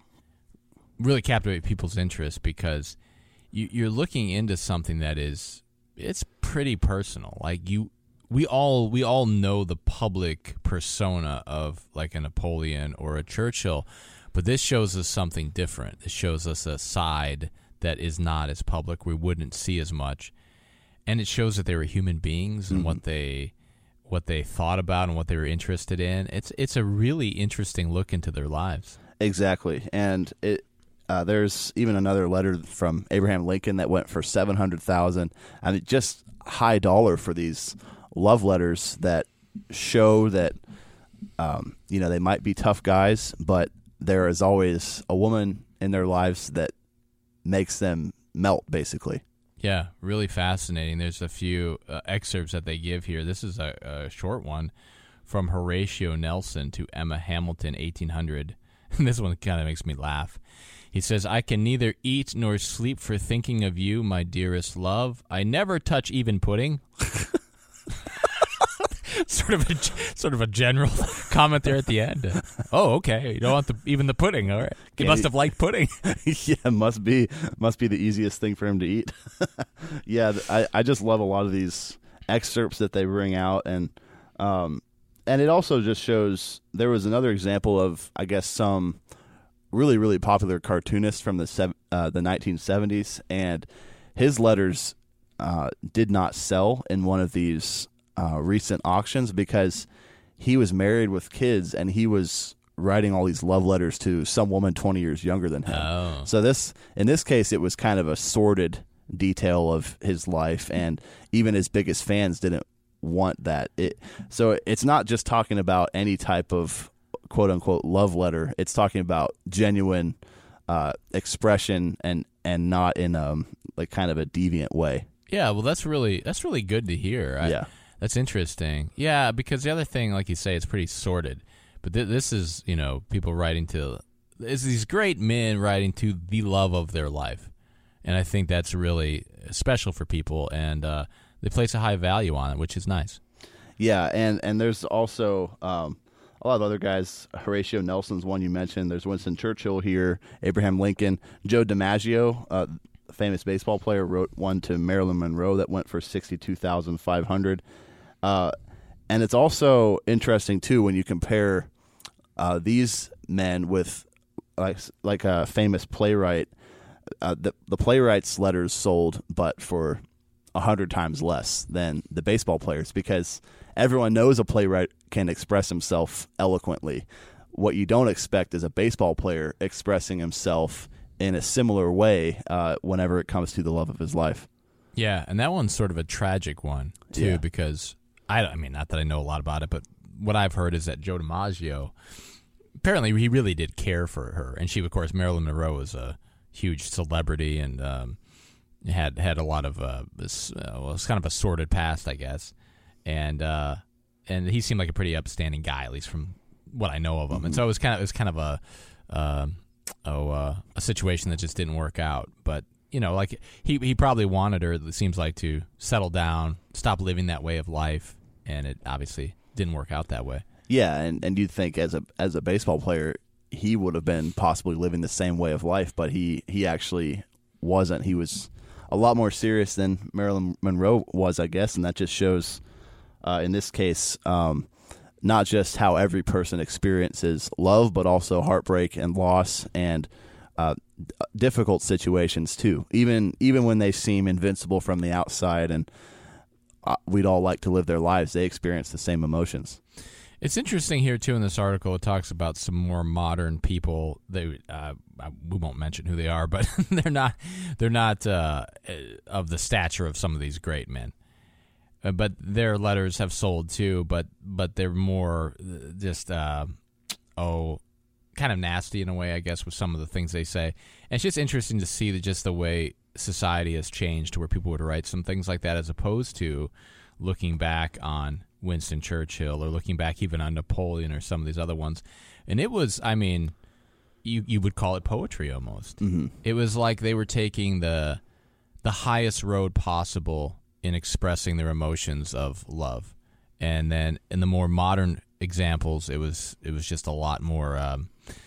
really captivate people's interest, because you, you're looking into something that is, it's pretty personal. Like you, we all we all know the public persona of like a Napoleon or a Churchill, but this shows us something different. It shows us a side that is not as public, we wouldn't see as much, and it shows that they were human beings and mm-hmm. what they. what they thought about and what they were interested in. It's it's a really interesting look into their lives. Exactly. And it uh, there's even another letter from Abraham Lincoln that went for seven hundred thousand dollars. I mean, just high dollar for these love letters that show that, um, you know, they might be tough guys, but there is always a woman in their lives that makes them melt, basically. Yeah, really fascinating. There's a few uh, excerpts that they give here. This is a, a short one from Horatio Nelson to Emma Hamilton, eighteen hundred. And this one kind of makes me laugh. He says, I can neither eat nor sleep for thinking of you, my dearest love. I never touch even pudding. sort of a sort of a general comment there at the end. Oh, okay. You don't want the, even the pudding. All right. He must have liked pudding. Yeah, must be must be the easiest thing for him to eat. Yeah, I, I just love a lot of these excerpts that they bring out, and um, and it also just shows. There was another example of, I guess, some really really popular cartoonist from the uh, the nineteen seventies, and his letters uh, did not sell in one of these Uh, recent auctions because he was married with kids and he was writing all these love letters to some woman twenty years younger than him. Oh. So this, in this case, it was kind of a sordid detail of his life, and even his biggest fans didn't want that. It, so it's not just talking about any type of quote unquote love letter. It's talking about genuine uh, expression and, and not in um like kind of a deviant way. Yeah, well, that's really that's really good to hear. I, yeah. That's interesting. Yeah, because the other thing, like you say, it's pretty sordid. But th- this is, you know, people writing to, it's these great men writing to the love of their life. And I think that's really special for people, and uh, they place a high value on it, which is nice. Yeah, and, and there's also um, a lot of other guys. Horatio Nelson's one you mentioned. There's Winston Churchill here, Abraham Lincoln. Joe DiMaggio, uh, famous baseball player, wrote one to Marilyn Monroe that went for sixty-two thousand five hundred dollars. Uh, and it's also interesting, too, when you compare uh, these men with like like a famous playwright. Uh, the, the playwright's letters sold, but for a hundred times less than the baseball players, because everyone knows a playwright can express himself eloquently. What you don't expect is a baseball player expressing himself in a similar way uh, whenever it comes to the love of his life. Yeah, and that one's sort of a tragic one, too, yeah. because, I, I mean, not that I know a lot about it, but what I've heard is that Joe DiMaggio, apparently he really did care for her. And she, of course, Marilyn Monroe was a huge celebrity and um, had had a lot of, uh, this, uh, well, it's kind of a sordid past, I guess. And uh, and he seemed like a pretty upstanding guy, at least from what I know of him. Mm-hmm. And so it was kind of, it was kind of a... Uh, oh, uh, a situation that just didn't work out. But, you know, like he, he probably wanted her, it seems like, to settle down, stop living that way of life, and it obviously didn't work out that way. Yeah, and, and you'd think as a as a baseball player, he would have been possibly living the same way of life, but he, he actually wasn't. He was a lot more serious than Marilyn Monroe was, I guess, and that just shows, uh, in this case, um, not just how every person experiences love, but also heartbreak and loss and uh, d- difficult situations too. Even even when they seem invincible from the outside, and uh, we'd all like to live their lives, they experience the same emotions. It's interesting here too. In this article, it talks about some more modern people. They uh, we won't mention who they are, but they're not they're not uh, of the stature of some of these great men. Uh, but their letters have sold too, but but they're more just, uh, oh, kind of nasty in a way, I guess, with some of the things they say. And it's just interesting to see that just the way society has changed to where people would write some things like that as opposed to looking back on Winston Churchill or looking back even on Napoleon or some of these other ones. And it was, I mean, you, you would call it poetry almost. Mm-hmm. It was like they were taking the the highest road possible in expressing their emotions of love, and then in the more modern examples, it was it was just a lot more. Um,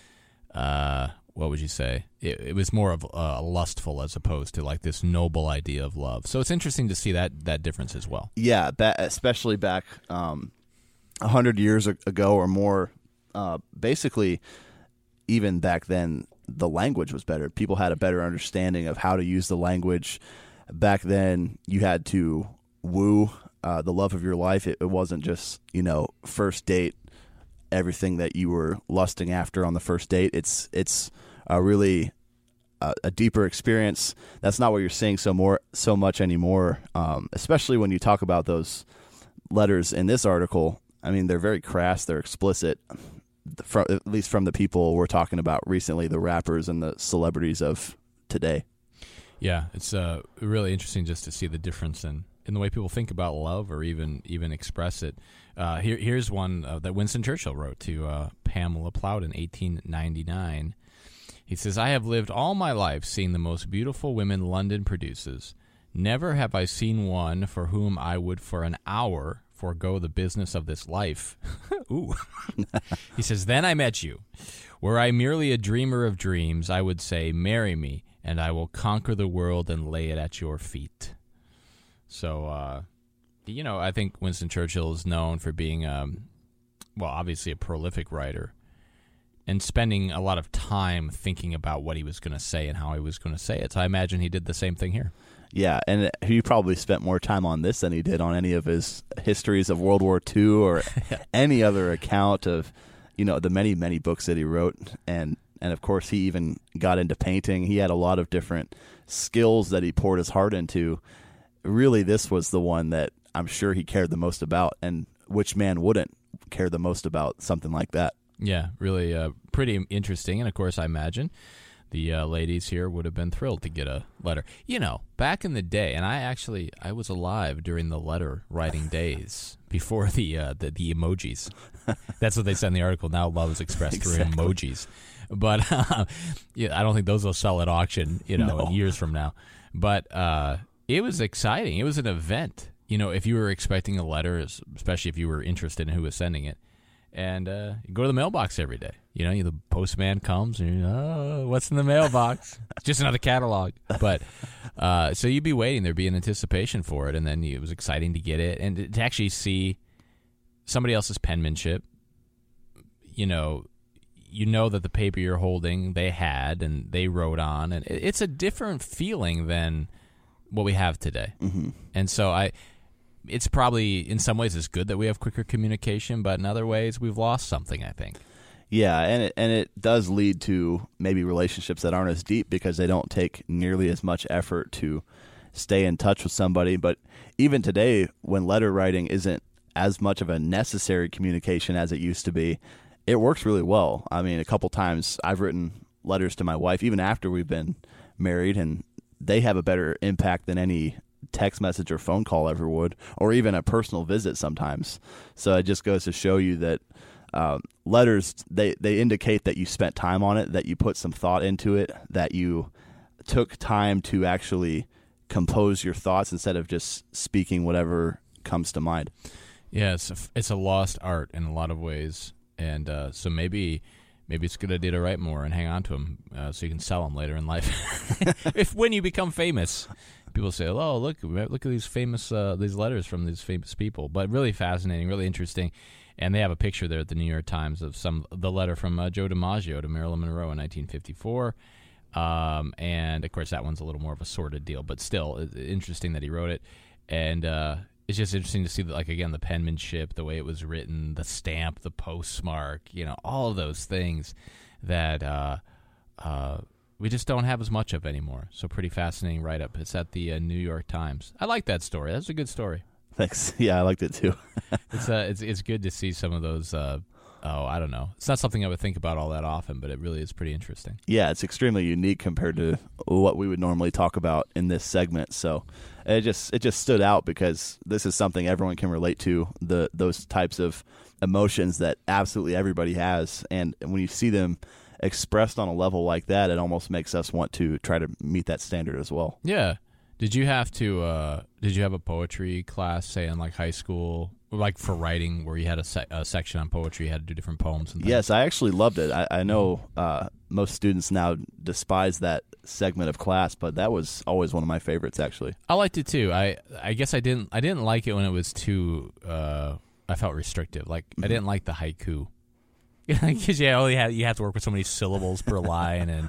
uh, what would you say? It, it was more of uh, lustful as opposed to like this noble idea of love. So it's interesting to see that that difference as well. Yeah, ba- especially back um, a hundred years ago or more. Uh, basically, even back then, the language was better. People had a better understanding of how to use the language. Back then, you had to woo uh, the love of your life. It, it wasn't just, you know, first date, everything that you were lusting after on the first date. It's it's a really uh, a deeper experience. That's not what you're seeing so more so much anymore. Um, especially when you talk about those letters in this article. I mean, they're very crass. They're explicit. From, at least from the people we're talking about recently, the rappers and the celebrities of today. Yeah, it's uh, really interesting just to see the difference in, in the way people think about love or even even express it. Uh, here, here's one uh, that Winston Churchill wrote to uh, Pamela Plout in eighteen ninety-nine. He says, "I have lived all my life seeing the most beautiful women London produces. Never have I seen one for whom I would for an hour forego the business of this life." Ooh. He says, "Then I met you. Were I merely a dreamer of dreams, I would say, 'Marry me, and I will conquer the world and lay it at your feet.'" So, uh, you know, I think Winston Churchill is known for being, um, well, obviously a prolific writer and spending a lot of time thinking about what he was going to say and how he was going to say it. So I imagine he did the same thing here. Yeah, and he probably spent more time on this than he did on any of his histories of World War Two or any other account of, you know, the many, many books that he wrote. And, and of course, he even got into painting. He had a lot of different skills that he poured his heart into. Really, this was the one that I'm sure he cared the most about. And which man wouldn't care the most about something like that? Yeah, really uh, pretty interesting. And, of course, I imagine the uh, ladies here would have been thrilled to get a letter. You know, back in the day, and I actually, I was alive during the letter writing days before the uh, the, the emojis. That's what they said in the article. Now love is expressed exactly. through emojis. But uh, yeah, I don't think those will sell at auction, you know, no. years from now. But uh, it was exciting. It was an event you know, if you were expecting a letter, especially if you were interested in who was sending it, and uh, you go to the mailbox every day. You know, the postman comes and you're, oh, what's in the mailbox? It's just another catalog. But uh, so you'd be waiting. There'd be an anticipation for it, and then it was exciting to get it and to actually see somebody else's penmanship. You know, you know that the paper you're holding they had and they wrote on, and it's a different feeling than what we have today. Mm-hmm. And so I. It's probably, in some ways, it's good that we have quicker communication, but in other ways, we've lost something, I think. Yeah, and it, and it does lead to maybe relationships that aren't as deep because they don't take nearly as much effort to stay in touch with somebody. But even today, when letter writing isn't as much of a necessary communication as it used to be, it works really well. I mean, a couple times I've written letters to my wife, even after we've been married, and they have a better impact than any text message or phone call ever would, or even a personal visit sometimes. So it just goes to show you that um, letters, they, they indicate that you spent time on it, that you put some thought into it, that you took time to actually compose your thoughts instead of just speaking whatever comes to mind. Yeah, it's a, it's a lost art in a lot of ways. And uh, so maybe maybe it's a good idea to write more and hang on to them uh, so you can sell them later in life. If when you become famous, people say, "Oh, look, look at these famous uh, these letters from these famous people." But really fascinating, really interesting. And they have a picture there at the New York Times of some the letter from uh, Joe DiMaggio to Marilyn Monroe in nineteen fifty-four. Um, and of course, that one's a little more of a sordid deal, but still it's interesting that he wrote it. And uh, it's just interesting to see, that, like, again, the penmanship, the way it was written, the stamp, the postmark, you know, all of those things that uh, uh, we just don't have as much of anymore. So pretty fascinating write-up. It's at the uh, New York Times. I like that story. That's a good story. Thanks. Yeah, I liked it too. it's, uh, it's it's good to see some of those. Uh, oh, I don't know. It's not something I would think about all that often, but it really is pretty interesting. Yeah, it's extremely unique compared to what we would normally talk about in this segment. So it just it just stood out because this is something everyone can relate to, the those types of emotions that absolutely everybody has. And when you see them expressed on a level like that, it almost makes us want to try to meet that standard as well. Yeah. Did you have to? Uh, did you have a poetry class, say in like high school, like for writing, where you had a, se- a section on poetry, you had to do different poems and things? Yes, I actually loved it. I, I know uh, most students now despise that segment of class, but that was always one of my favorites. Actually, I liked it too. I I guess I didn't I didn't like it when it was too. Uh, I felt restrictive. Like mm-hmm. I didn't like the haiku, because you only have you have to work with so many syllables per line and.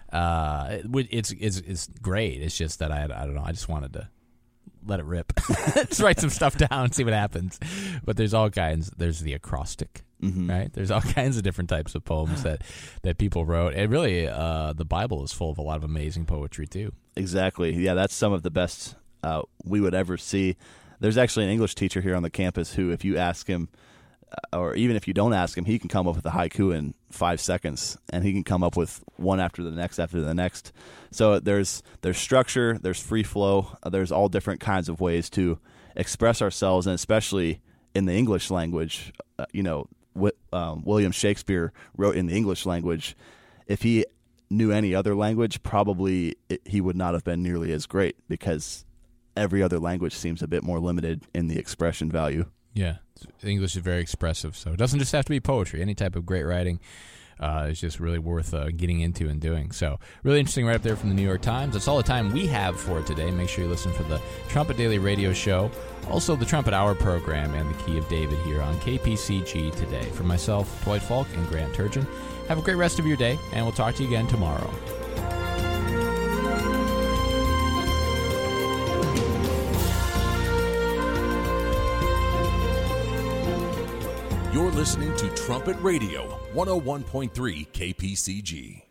Uh, it, it's it's it's great. It's just that I I don't know. I just wanted to let it rip, just write some stuff down, see what happens. But there's all kinds. There's the acrostic, mm-hmm. right? There's all kinds of different types of poems that, that people wrote. And really, uh, the Bible is full of a lot of amazing poetry too. Exactly. Yeah, that's some of the best uh, we would ever see. There's actually an English teacher here on the campus who, if you ask him, or even if you don't ask him, he can come up with a haiku in five seconds, and he can come up with one after the next after the next. So there's there's structure, there's free flow, there's all different kinds of ways to express ourselves, and especially in the English language. Uh, you know, w- um, William Shakespeare wrote in the English language. If he knew any other language, probably it, he would not have been nearly as great, because every other language seems a bit more limited in the expression value. Yeah, English is very expressive, so it doesn't just have to be poetry. Any type of great writing uh, is just really worth uh, getting into and doing. So really interesting right up there from the New York Times. That's all the time we have for today. Make sure you listen for the Trumpet Daily Radio Show, also the Trumpet Hour program, and the Key of David here on K P C G today. For myself, Dwight Falk, and Grant Turgeon, have a great rest of your day, and we'll talk to you again tomorrow. You're listening to Trumpet Radio, one oh one point three K P C G.